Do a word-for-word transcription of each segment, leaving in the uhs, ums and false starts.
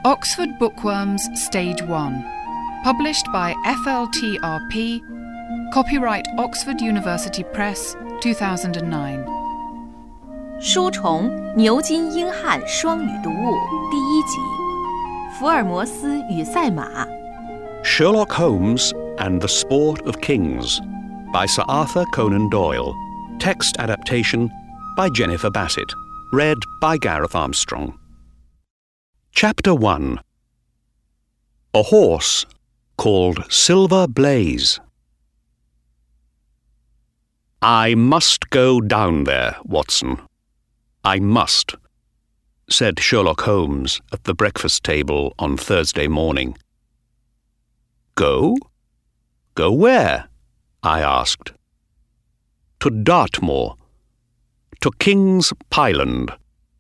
Oxford Bookworms Stage one. Published by F L T R P. Copyright Oxford University Press, two thousand nine. 书虫牛津英汉双语读物第一集，福尔摩斯与赛马。 Sherlock Holmes and the Sport of Kings by Sir Arthur Conan Doyle. Text adaptation by Jennifer Bassett. Read by Gareth Armstrong. Chapter one. A horse called Silver Blaze. "I must go down there, Watson. I must," said Sherlock Holmes at the breakfast table on Thursday morning. "Go? Go where?" I asked. "To Dartmoor. To King's Pyland."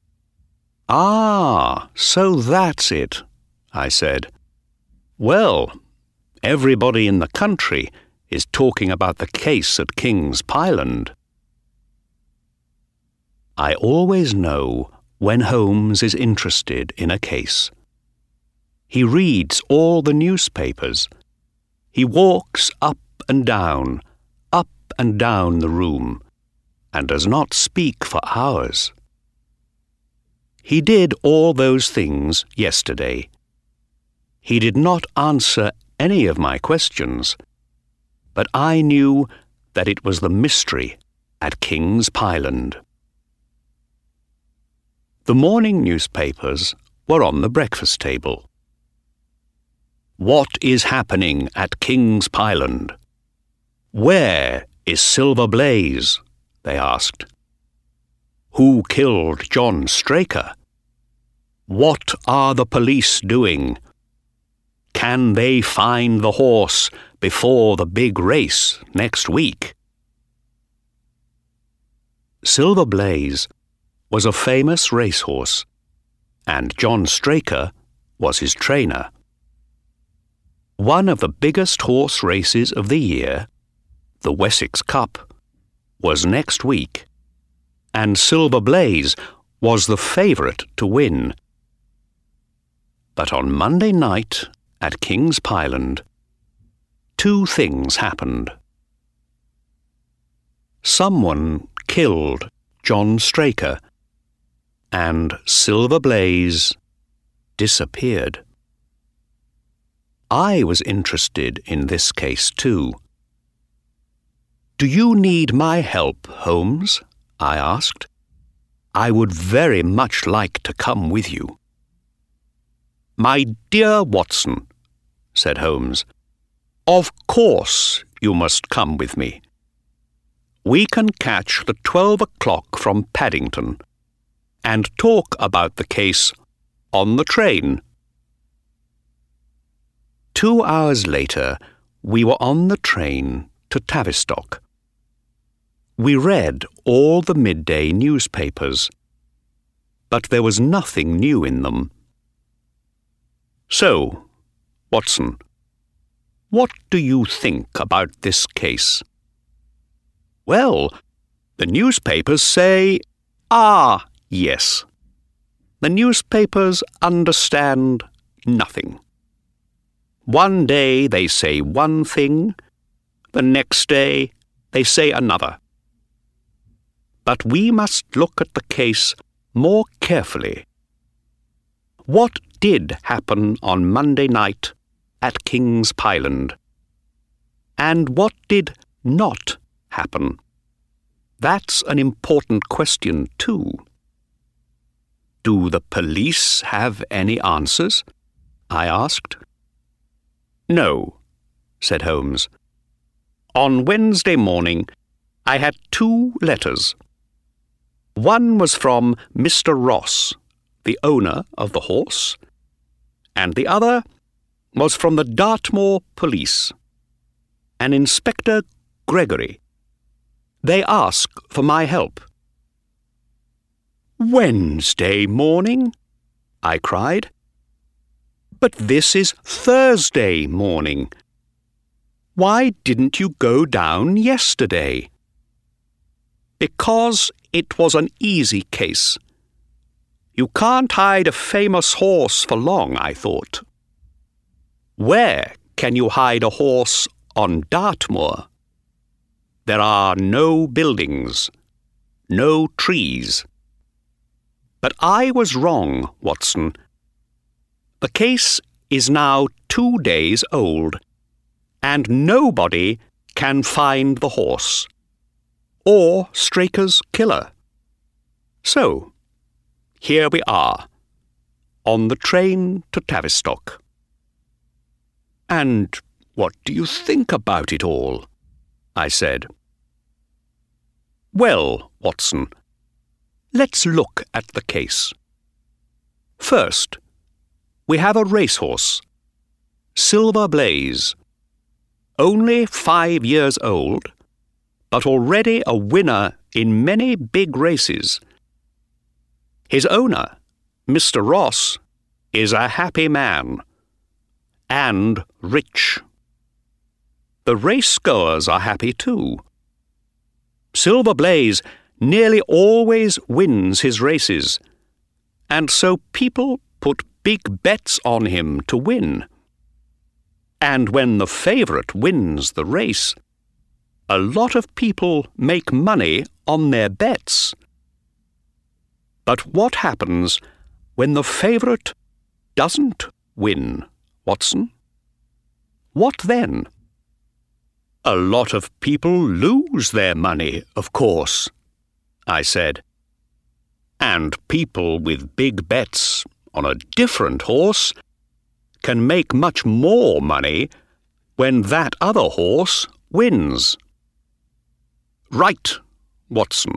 "Ah, so that's it," I said. "Well, everybody in the country is talking about the case at King's Pyland." I always know when Holmes is interested in a case. He reads all the newspapers. He walks up and down, up and down the room, and does not speak for hours. He did all those things yesterday. He did not answer any of my questions, but I knew that it was the mystery at King's Pyland. The morning newspapers were on the breakfast table. "What is happening at King's Pyland? Where is Silver Blaze?" they asked. "Who killed John Straker? What are the police doing? Can they find the horse before the big race next week?" Silver Blaze was a famous racehorse, and John Straker was his trainer. One of the biggest horse races of the year, the Wessex Cup, was next week, and Silver Blaze was the favourite to win. But on Monday night at King's Pyland, two things happened. Someone killed John Straker, and Silver Blaze disappeared. I was interested in this case too. "Do you need my help, Holmes?" I asked. "I would very much like to come with you." "My dear Watson," said Holmes, "of course you must come with me. We can catch the twelve o'clock from Paddington and talk about the case on the train." Two hours later, we were on the train to Tavistock. We read all the midday newspapers, but there was nothing new in them. "So, Watson, what do you think about this case?" "Well, the newspapers say, ah, yes. The newspapers understand nothing. One day they say one thing, the next day they say another. But we must look at the case more carefully. What did happen on Monday night at King's Pyland? And what did not happen? That's an important question too. Do the police have any answers?" I asked. "No," said Holmes. "On Wednesday morning I had two letters. One was from Mister Ross, the owner of the horse, and the other was from the Dartmoor police, an Inspector Gregory. They ask for my help." "Wednesday morning?" I cried. "But this is Thursday morning. Why didn't you go down yesterday?" "Because it was an easy case. You can't hide a famous horse for long, I thought. Where can you hide a horse on Dartmoor? There are no buildings, no trees. But I was wrong, Watson. The case is now two days old, and nobody can find the horse, or Straker's killer. So, here we are, on the train to Tavistock. And what do you think about it all? I said. Well, Watson, let's look at the case. First, we have a racehorse, Silver Blaze, only five years old, but already a winner in many big races. His owner, Mister Ross, is a happy man and rich. The racegoers are happy too. Silver Blaze nearly always wins his races, and so people put big bets on him to win. And when the favourite wins the race, a lot of people make money on their bets. But what happens when the favourite doesn't win, Watson? What then? A lot of people lose their money, of course, I said. And people with big bets on a different horse can make much more money when that other horse wins. Right, Watson.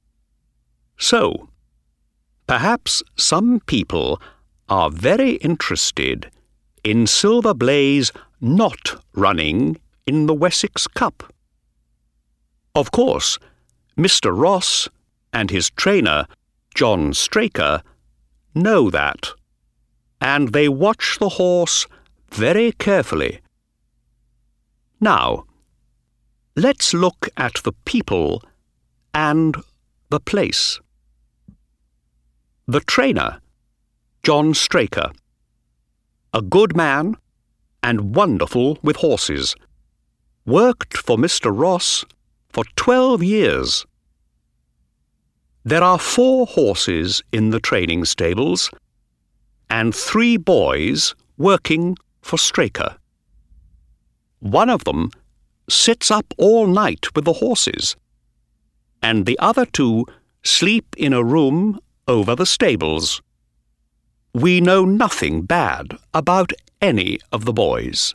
So, perhaps some people are very interested in Silver Blaze not running in the Wessex Cup. Of course, Mister Ross and his trainer, John Straker, know that, and they watch the horse very carefully. Now, let's look at the people and the place. The trainer, John Straker, a good man and wonderful with horses, worked for Mister Ross for twelve years. There are four horses in the training stables and three boys working for Straker. One of them sits up all night with the horses, and the other two sleep in a room over the stables. We know nothing bad about any of the boys.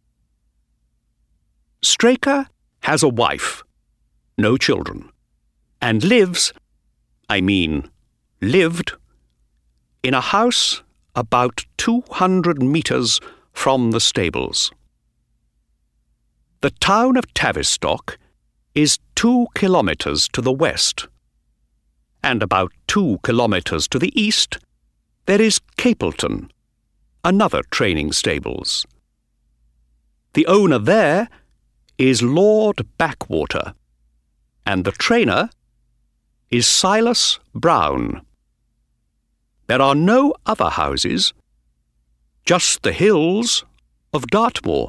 Straker has a wife, no children, and lives, I mean lived, in a house about two hundred metres from the stables. The town of Tavistock is two kilometres to the west, and about two kilometres to the east there is Capleton, another training stables. The owner there is Lord Backwater, and the trainer is Silas Brown. There are no other houses, just the hills of Dartmoor.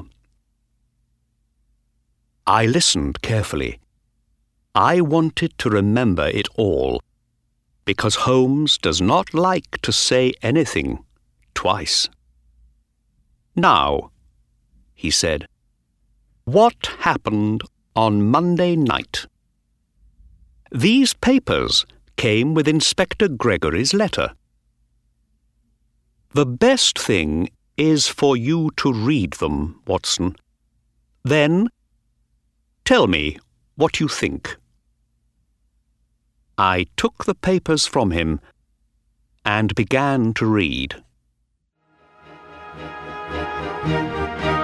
I listened carefully. I wanted to remember it all, because Holmes does not like to say anything twice. Now, he said, what happened on Monday night? These papers came with Inspector Gregory's letter. The best thing is for you to read them, Watson. Then, tell me what you think. I took the papers from him and began to read.